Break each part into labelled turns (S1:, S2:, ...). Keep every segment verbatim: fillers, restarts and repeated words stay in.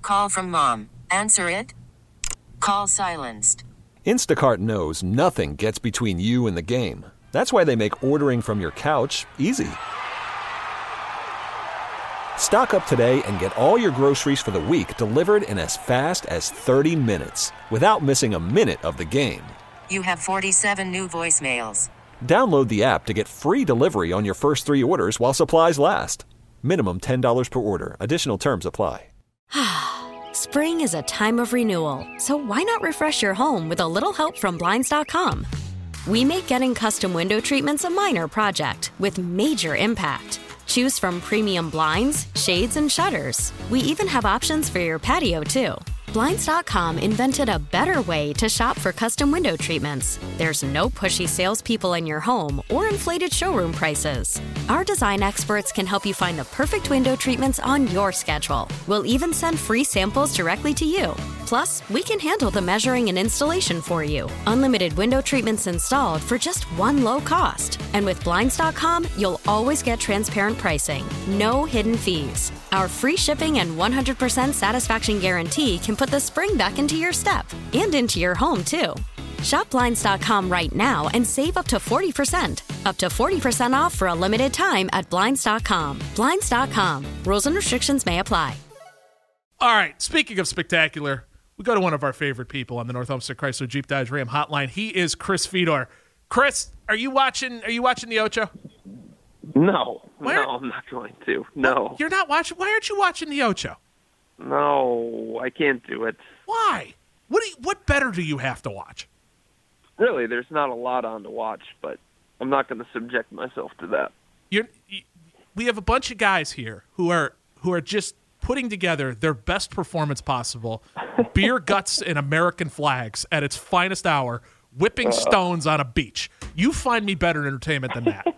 S1: Call from mom. Answer it. Call silenced.
S2: Instacart knows nothing gets between you and the game. That's why they make ordering from your couch easy. Stock up today and get all your groceries for the week delivered in as fast as thirty minutes without missing a minute of the game.
S1: You have forty-seven new voicemails.
S2: Download the app to get free delivery on your first three orders while supplies last. Minimum ten dollars per order. Additional terms apply.
S3: Spring is a time of renewal, so why not refresh your home with a little help from Blinds dot com? We make getting custom window treatments a minor project with major impact. Choose from premium blinds, shades, and shutters. We even have options for your patio, too. Blinds dot com invented a better way to shop for custom window treatments. There's no pushy salespeople in your home or inflated showroom prices. Our design experts can help you find the perfect window treatments on your schedule. We'll even send free samples directly to you. Plus, we can handle the measuring and installation for you. Unlimited window treatments installed for just one low cost. And with Blinds dot com, you'll always get transparent pricing. No hidden fees. Our free shipping and one hundred percent satisfaction guarantee can put the spring back into your step and into your home, too. Shop Blinds dot com right now and save up to forty percent. Up to forty percent off for a limited time at Blinds dot com. Blinds dot com. Rules and restrictions may apply.
S4: All right, speaking of spectacular, we go to one of our favorite people on the North Homestead Chrysler Jeep Dodge Ram hotline. He is Chris Fedor. Chris, are you watching Are you watching the Ocho?
S5: No,
S4: Where?
S5: no, I'm not going to. No.
S4: You're not watching? Why aren't you watching the Ocho?
S5: No, I can't do it.
S4: Why? What do you, What better do you have to watch?
S5: Really, there's not a lot on to watch, but I'm not going to subject myself to that.
S4: You're, you, we have a bunch of guys here who are who are just putting together their best performance possible, beer guts and American flags at its finest hour, whipping uh, stones on a beach. You find me better entertainment than that.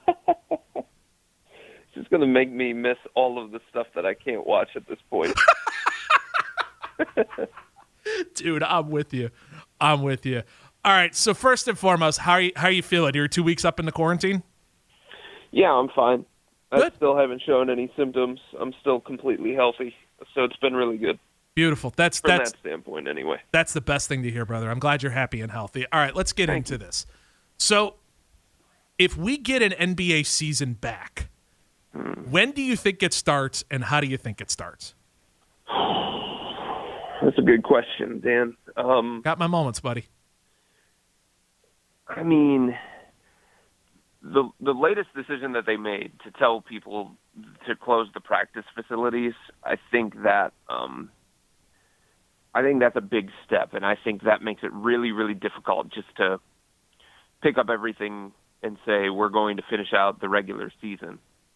S5: It's just going to make me miss all of the stuff that I can't watch at this point.
S4: Dude, I'm with you. I'm with you. All right, so first and foremost, how are you, how are you feeling? You're two weeks up in the quarantine?
S5: Yeah, I'm fine.
S4: Good.
S5: I still haven't shown any symptoms. I'm still completely healthy, so it's been really good.
S4: Beautiful. That's
S5: From
S4: that's
S5: that standpoint, anyway.
S4: That's the best thing to hear, brother. I'm glad you're happy and healthy. All right, let's get
S5: Thank
S4: into
S5: you.
S4: this. So, if we get an N B A season back,
S5: hmm.
S4: when do you think it starts, and how do you think it starts?
S5: That's a good question, Dan. Um,
S4: Got my moments, buddy.
S5: I mean, the the latest decision that they made to tell people to close the practice facilities, I think that um, I think that's a big step, and I think that makes it really, really difficult just to pick up everything and say we're going to finish out the regular season.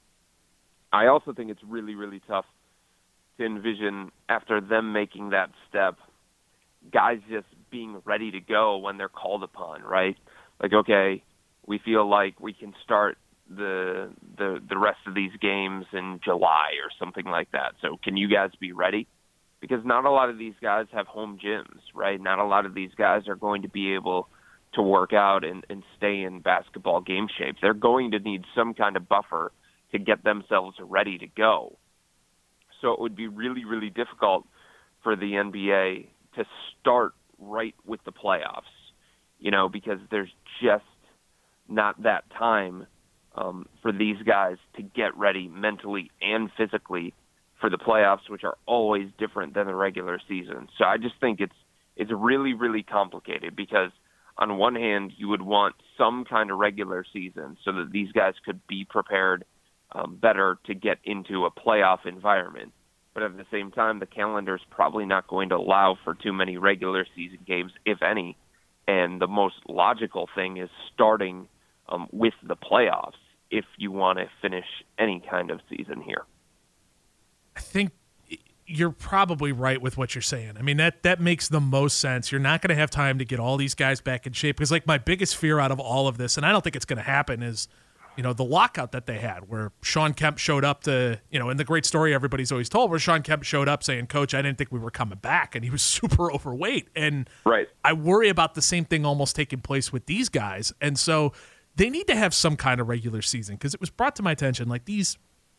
S5: I also think it's really, really tough to envision after them making that step, guys just being ready to go when they're called upon, right? Like, okay, we feel like we can start the the the rest of these games in July or something like that. So can you guys be ready? Because not a lot of these guys have home gyms, right? Not a lot of these guys are going to be able to work out and, and stay in basketball game shape. They're going to need some kind of buffer to get themselves ready to go. So it would be really, really difficult for the N B A to start right with the playoffs, you know, because there's just not that time um, for these guys to get ready mentally and physically for the playoffs, which are always different than the regular season. So I just think it's it's really, really complicated because on one hand, you would want some kind of regular season so that these guys could be prepared um, better to get into a playoff environment. But at the same time, the calendar's probably not going to allow for too many regular season games, if any. And the most logical thing is starting um, with the playoffs if you want to finish any kind of season here.
S4: I think you're probably right with what you're saying. I mean, that that makes the most sense. You're not going to have time to get all these guys back in shape because, like, my biggest fear out of all of this, and I don't think it's going to happen, is, you know, the lockout that they had where Sean Kemp showed up to, you know, in the great story everybody's always told where Sean Kemp showed up saying, Coach, I didn't think we were coming back, and he was super overweight. And
S5: right.
S4: I worry about the same thing almost taking place with these guys. And so they need to have some kind of regular season because it was brought to my attention, like, these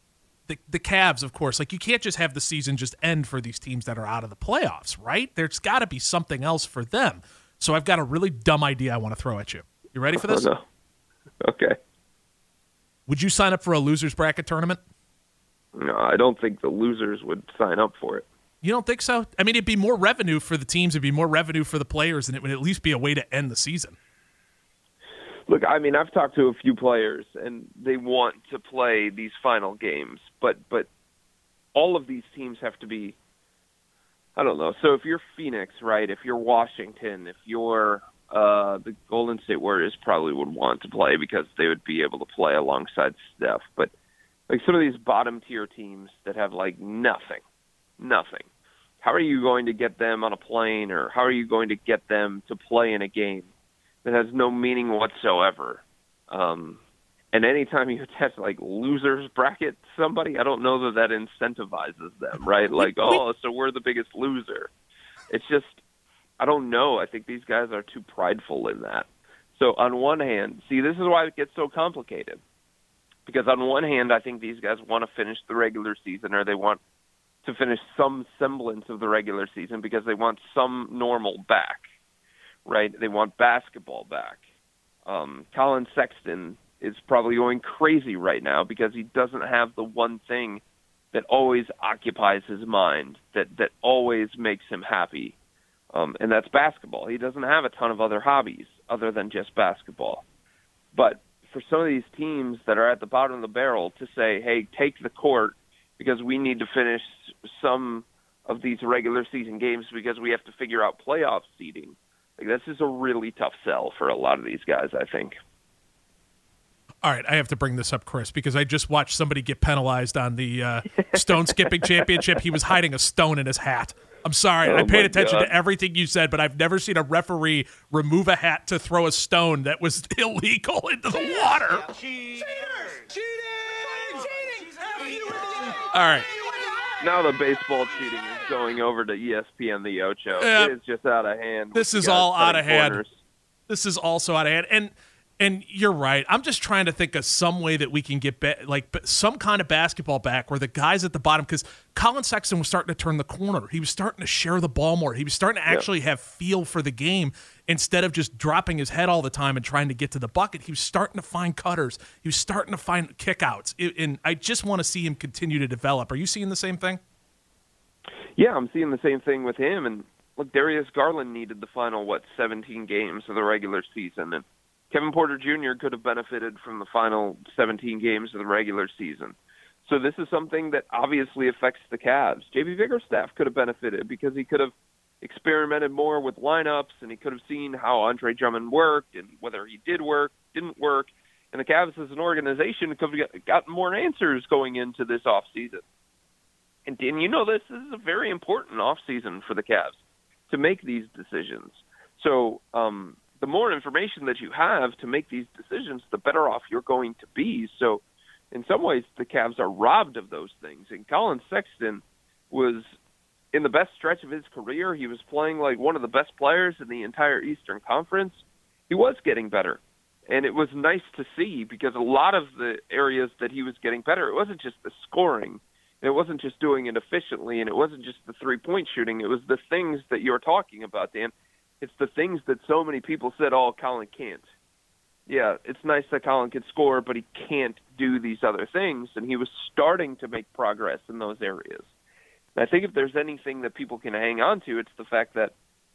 S4: the, the Cavs, of course, like you can't just have the season just end for these teams that are out of the playoffs, right? There's got to be something else for them. So I've got a really dumb idea I want to throw at you. You ready for this?
S5: Oh, no. Okay.
S4: Would you sign up for a losers bracket tournament?
S5: No, I don't think the losers would sign up for it.
S4: You don't think so? I mean, it'd be more revenue for the teams. It'd be more revenue for the players, and it would at least be a way to end the season.
S5: Look, I mean, I've talked to a few players, and they want to play these final games, but but all of these teams have to be, I don't know. So if you're Phoenix, right, if you're Washington, if you're uh, the Golden State Warriors probably would want to play because they would be able to play alongside Steph. But like some of these bottom-tier teams that have, like, nothing, nothing, how are you going to get them on a plane, or how are you going to get them to play in a game that has no meaning whatsoever? Um, and anytime you attach like losers bracket to somebody, I don't know that that incentivizes them, right? Like, oh, so we're the biggest loser. It's just, I don't know. I think these guys are too prideful in that. So on one hand, see, this is why it gets so complicated. Because on one hand, I think these guys want to finish the regular season, or they want to finish some semblance of the regular season because they want some normal back. Right, they want basketball back. Um, Colin Sexton is probably going crazy right now because he doesn't have the one thing that always occupies his mind, that, that always makes him happy, um, and that's basketball. He doesn't have a ton of other hobbies other than just basketball. But for some of these teams that are at the bottom of the barrel to say, hey, take the court because we need to finish some of these regular season games because we have to figure out playoff seeding, like, this is a really tough sell for a lot of these guys, I think.
S4: All right, I have to bring this up, Chris, because I just watched somebody get penalized on the uh, stone skipping championship. He was hiding a stone in his hat. I'm sorry.
S5: Oh
S4: I paid
S5: my
S4: attention
S5: God.
S4: to everything you said, but I've never seen a referee remove a hat to throw a stone that was illegal into the water.
S6: Cheaters! Cheating! Cheating!
S4: All right.
S5: Now the baseball cheating is going over to E S P N The Ocho.
S4: Yeah.
S5: It is just out of hand.
S4: This
S5: with
S4: is
S5: you guys
S4: all out
S5: cutting
S4: of hand.
S5: corners.
S4: This is also out of hand. And and you're right. I'm just trying to think of some way that we can get ba- like b- some kind of basketball back where the guys at the bottom, because Colin Sexton was starting to turn the corner. He was starting to share the ball more. He was starting to actually have feel for the game instead of just dropping his head all the time and trying to get to the bucket. He was starting to find cutters. He was starting to find kickouts. It, and I just want to see him continue to develop. Are you seeing the same thing?
S5: Yeah, I'm seeing the same thing with him. And look, Darius Garland needed the final, what, seventeen games of the regular season. And Kevin Porter Junior could have benefited from the final seventeen games of the regular season. So this is something that obviously affects the Cavs. J B Bickerstaff could have benefited because he could have experimented more with lineups, and he could have seen how Andre Drummond worked and whether he did work, didn't work. And the Cavs as an organization could have gotten more answers going into this offseason. And, and you know this, this is a very important offseason for the Cavs to make these decisions. So um, the more information that you have to make these decisions, the better off you're going to be. So in some ways, the Cavs are robbed of those things. And Colin Sexton was in the best stretch of his career. He was playing like one of the best players in the entire Eastern Conference. He was getting better. And it was nice to see because a lot of the areas that he was getting better, it wasn't just the scoring. It wasn't just doing it efficiently, and it wasn't just the three-point shooting. It was the things that you're talking about, Dan. It's the things that so many people said, oh, Colin can't. Yeah, it's nice that Colin can score, but he can't do these other things, and he was starting to make progress in those areas. And I think if there's anything that people can hang on to, it's the fact that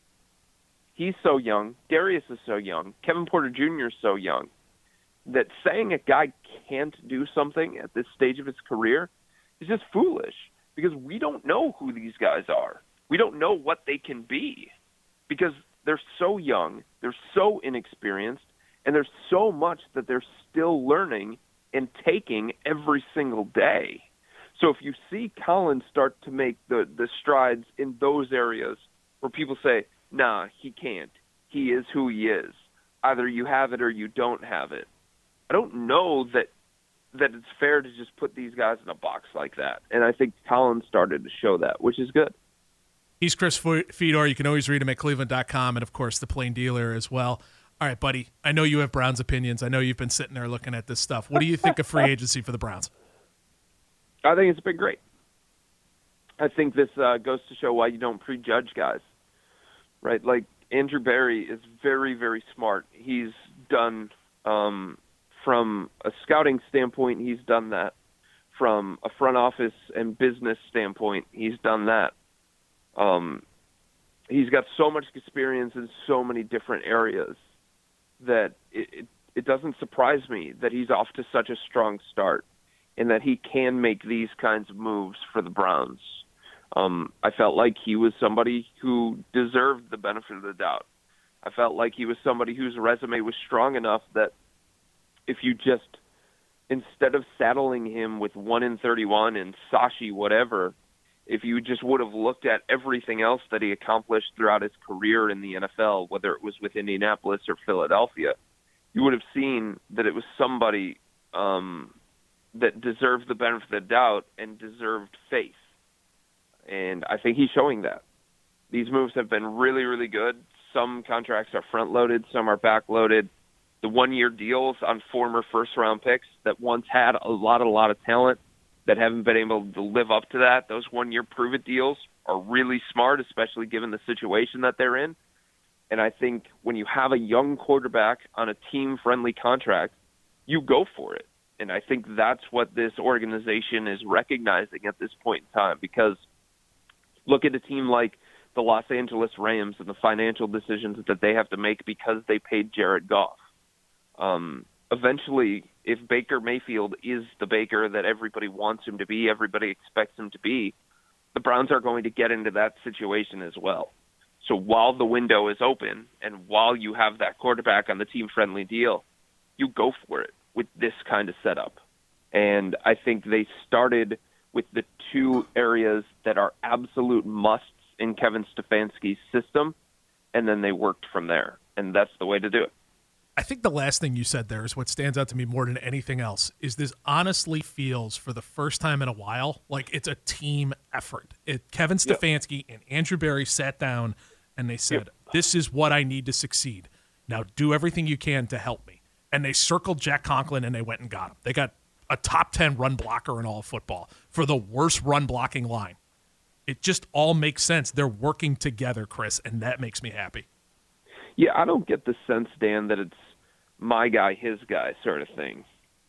S5: he's so young, Darius is so young, Kevin Porter Junior is so young, that saying a guy can't do something at this stage of his career is just foolish because we don't know who these guys are. We don't know what they can be because they're so young, they're so inexperienced, and there's so much that they're still learning and taking every single day. So if you see Colin start to make the, the strides in those areas where people say, nah, he can't, he is who he is, either you have it or you don't have it, I don't know that that it's fair to just put these guys in a box like that. And I think Colin started to show that, which is good.
S4: He's Chris Fedor. You can always read him at cleveland dot com and, of course, the Plain Dealer as well. All right, buddy, I know you have Browns opinions. I know you've been sitting there looking at this stuff. What do you think of free agency for the Browns?
S5: I think it's been great. I think this uh, goes to show why you don't prejudge guys, right? Like Andrew Berry is very, very smart. He's done, um, from a scouting standpoint, he's done that. From a front office and business standpoint, he's done that. Um, he's got so much experience in so many different areas that it, it, it doesn't surprise me that he's off to such a strong start and that he can make these kinds of moves for the Browns. Um, I felt like he was somebody who deserved the benefit of the doubt. I felt like he was somebody whose resume was strong enough that if you just, instead of saddling him with one in thirty-one and Sashi whatever, if you just would have looked at everything else that he accomplished throughout his career in the N F L, whether it was with Indianapolis or Philadelphia, you would have seen that it was somebody um, that deserved the benefit of the doubt and deserved faith. And I think he's showing that. These moves have been really, really good. Some contracts are front-loaded, some are back-loaded. The one-year deals on former first-round picks that once had a lot, a lot of talent that haven't been able to live up to that, those one-year prove-it deals are really smart, especially given the situation that they're in. And I think when you have a young quarterback on a team-friendly contract, you go for it. And I think that's what this organization is recognizing at this point in time, because look at a team like the Los Angeles Rams and the financial decisions that they have to make because they paid Jared Goff. Um, eventually, if Baker Mayfield is the Baker that everybody wants him to be, everybody expects him to be, the Browns are going to get into that situation as well. So while the window is open and while you have that quarterback on the team-friendly deal, you go for it with this kind of setup. And I think they started with the two areas that are absolute musts in Kevin Stefanski's system, and then they worked from there. And that's the way to do it.
S4: I think the last thing you said there is what stands out to me more than anything else is this honestly feels for the first time in a while like it's a team effort. It, Kevin Stefanski yeah. and Andrew Berry sat down and they said, yep. this is what I need to succeed. Now do everything you can to help me. And they circled Jack Conklin and they went and got him. They got a top ten run blocker in all of football for the worst run blocking line. It just all makes sense. They're working together, Chris, and that makes me happy.
S5: Yeah, I don't get the sense, Dan, that it's my guy, his guy sort of thing.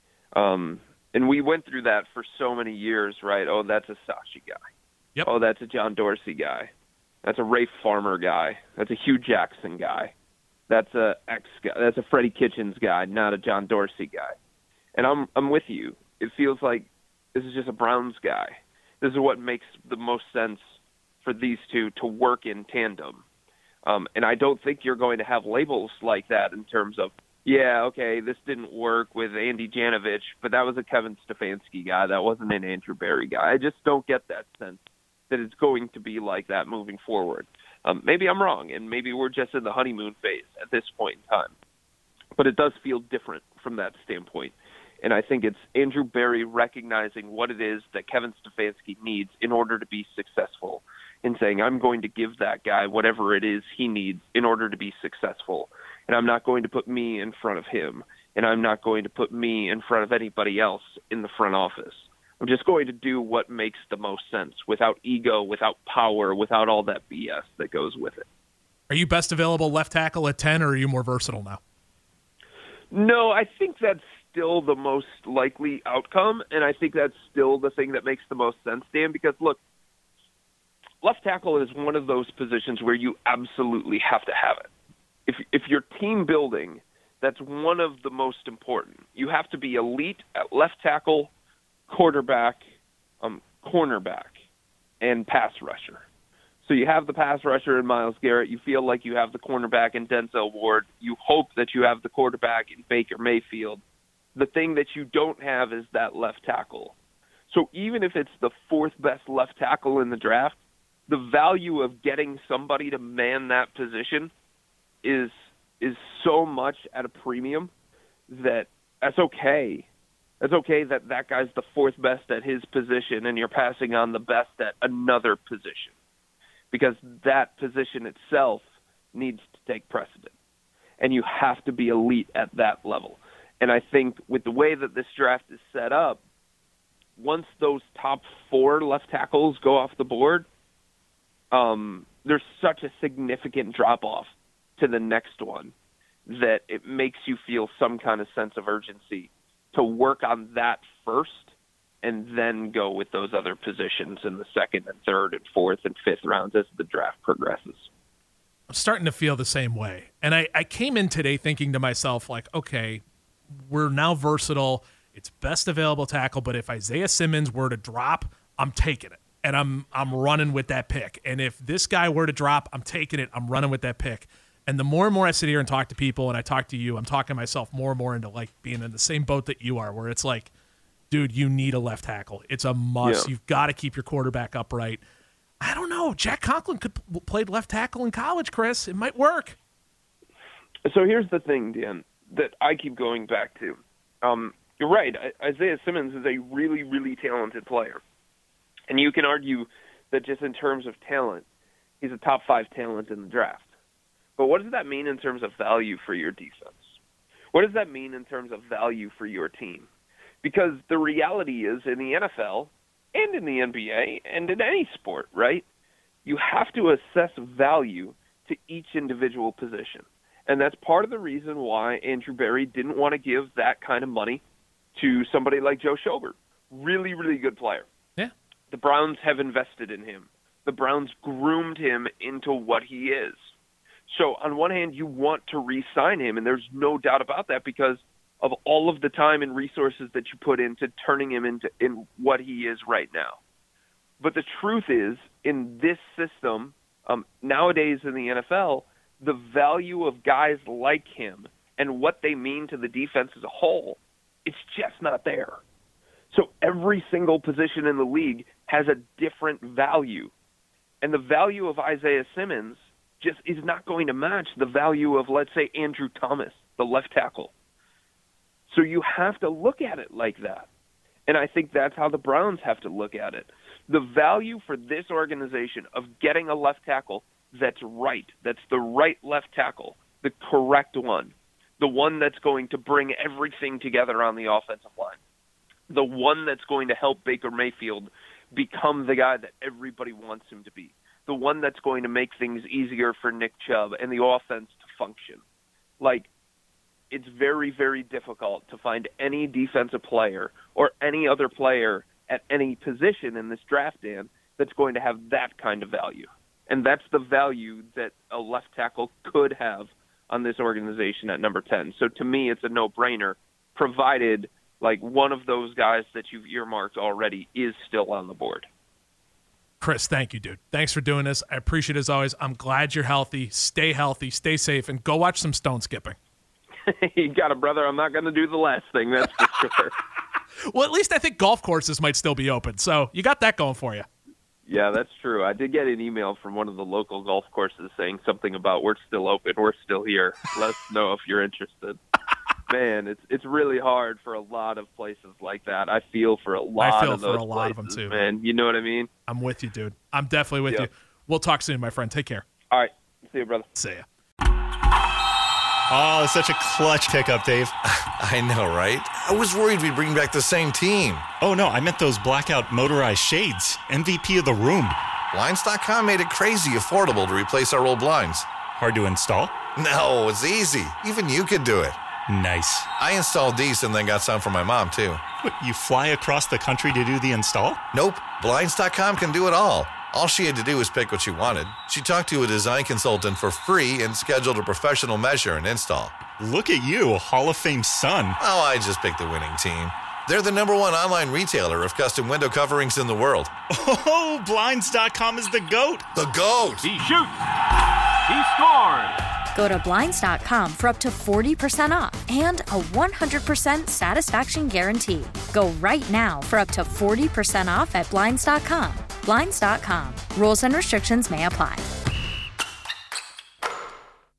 S5: Um, and we went through that for so many years, right? Oh, that's a Sashi guy.
S4: Yep.
S5: Oh, that's a John Dorsey guy. That's a Rafe Farmer guy. That's a Hugh Jackson guy. That's a X guy. That's a Freddie Kitchens guy, not a John Dorsey guy. And I'm I'm with you. It feels like this is just a Browns guy. This is what makes the most sense for these two to work in tandem. Um, and I don't think you're going to have labels like that in terms of, yeah, okay, this didn't work with Andy Janovich, but that was a Kevin Stefanski guy. That wasn't an Andrew Berry guy. I just don't get that sense that it's going to be like that moving forward. Um, maybe I'm wrong, and maybe we're just in the honeymoon phase at this point in time. But it does feel different from that standpoint. And I think it's Andrew Berry recognizing what it is that Kevin Stefanski needs in order to be successful, and saying, I'm going to give that guy whatever it is he needs in order to be successful. And I'm not going to put me in front of him, and I'm not going to put me in front of anybody else in the front office. I'm just going to do what makes the most sense without ego, without power, without all that B S that goes with it.
S4: Are you best available left tackle at ten, or are you more versatile now?
S5: No, I think that's still the most likely outcome, and I think that's still the thing that makes the most sense, Dan, because, look, left tackle is one of those positions where you absolutely have to have it. If if you're team building, that's one of the most important. You have to be elite at left tackle, quarterback, um, cornerback, and pass rusher. So you have the pass rusher in Myles Garrett. You feel like you have the cornerback in Denzel Ward. You hope that you have the quarterback in Baker Mayfield. The thing that you don't have is that left tackle. So even if it's the fourth best left tackle in the draft, the value of getting somebody to man that position is is so much at a premium that that's okay. That's okay that that guy's the fourth best at his position and you're passing on the best at another position, because that position itself needs to take precedent, and you have to be elite at that level. And I think with the way that this draft is set up, once those top four left tackles go off the board, um, there's such a significant drop-off to the next one that it makes you feel some kind of sense of urgency to work on that first and then go with those other positions in the second and third and fourth and fifth rounds as the draft progresses.
S4: I'm starting to feel the same way. And I, I came in today thinking to myself, like, okay, we're now versatile. It's best available tackle, but if Isaiah Simmons were to drop, I'm taking it. And I'm I'm running with that pick. And if this guy were to drop, I'm taking it. I'm running with that pick. And the more and more I sit here and talk to people and I talk to you, I'm talking myself more and more into like being in the same boat that you are, where it's like, dude, you need a left tackle. It's a must. Yeah. You've got to keep your quarterback upright. I don't know. Jack Conklin could played left tackle in college, Chris. It might work.
S5: So here's the thing, Dan, that I keep going back to. Um, you're right. Isaiah Simmons is a really, really talented player. And you can argue that just in terms of talent, he's a top five talent in the draft. But what does that mean in terms of value for your defense? What does that mean in terms of value for your team? Because the reality is in the N F L and in the N B A and in any sport, right, you have to assess value to each individual position. And that's part of the reason why Andrew Berry didn't want to give that kind of money to somebody like Joe Schobert. Really, really good player.
S4: Yeah.
S5: The Browns have invested in him. The Browns groomed him into what he is. So on one hand, you want to re-sign him, and there's no doubt about that because of all of the time and resources that you put into turning him into in what he is right now. But the truth is, in this system, um, nowadays in the N F L, the value of guys like him and what they mean to the defense as a whole, it's just not there. So every single position in the league has a different value. And the value of Isaiah Simmons just is not going to match the value of, let's say, Andrew Thomas, the left tackle. So you have to look at it like that. And I think that's how the Browns have to look at it. The value for this organization of getting a left tackle that's right, that's the right left tackle, the correct one, the one that's going to bring everything together on the offensive line, the one that's going to help Baker Mayfield become the guy that everybody wants him to be, the one that's going to make things easier for Nick Chubb and the offense to function. Like, it's very, very difficult to find any defensive player or any other player at any position in this draft, Dan, that's going to have that kind of value. And that's the value that a left tackle could have on this organization at number ten. So to me, it's a no-brainer, provided like one of those guys that you've earmarked already is still on the board.
S4: Chris, thank you, dude. Thanks for doing this. I appreciate it as always. I'm glad you're healthy. Stay healthy, stay safe, and go watch some stone skipping.
S5: You got it, brother. I'm not going to do the last thing, that's for sure.
S4: Well, at least I think golf courses might still be open, so you got that going for you.
S5: Yeah, that's true. I did get an email from one of the local golf courses saying something about we're still open, we're still here. Let us know if you're interested. Man, it's it's really hard for a lot of places like that. I feel for a lot
S4: I feel
S5: of those
S4: for a lot
S5: places,
S4: of them too.
S5: Man, you know what I mean?
S4: I'm with you, dude. I'm definitely with
S5: yeah.
S4: you. We'll talk soon, my friend. Take care.
S5: All right. See you, brother.
S4: See ya.
S7: Oh, such a clutch pickup, Dave.
S8: I know, right? I was worried we'd bring back the same team.
S7: Oh, no, I meant those blackout motorized shades. M V P of the room.
S8: Blinds dot com made it crazy affordable to replace our old blinds.
S7: Hard to install?
S8: No, it's easy. Even you could do it.
S7: Nice.
S8: I installed these and then got some for my mom, too.
S7: What, you fly across the country to do the install?
S8: Nope. Blinds dot com can do it all. All she had to do was pick what she wanted. She talked to a design consultant for free and scheduled a professional measure and install.
S7: Look at you, Hall of Fame son.
S8: Oh, I just picked the winning team. They're the number one online retailer of custom window coverings in the world.
S7: Oh, Blinds dot com is the GOAT.
S8: The GOAT.
S9: He shoots. He scores.
S3: Go to Blinds dot com for up to forty percent off and a one hundred percent satisfaction guarantee. Go right now for up to forty percent off at Blinds dot com. Blinds dot com. Rules and restrictions may apply.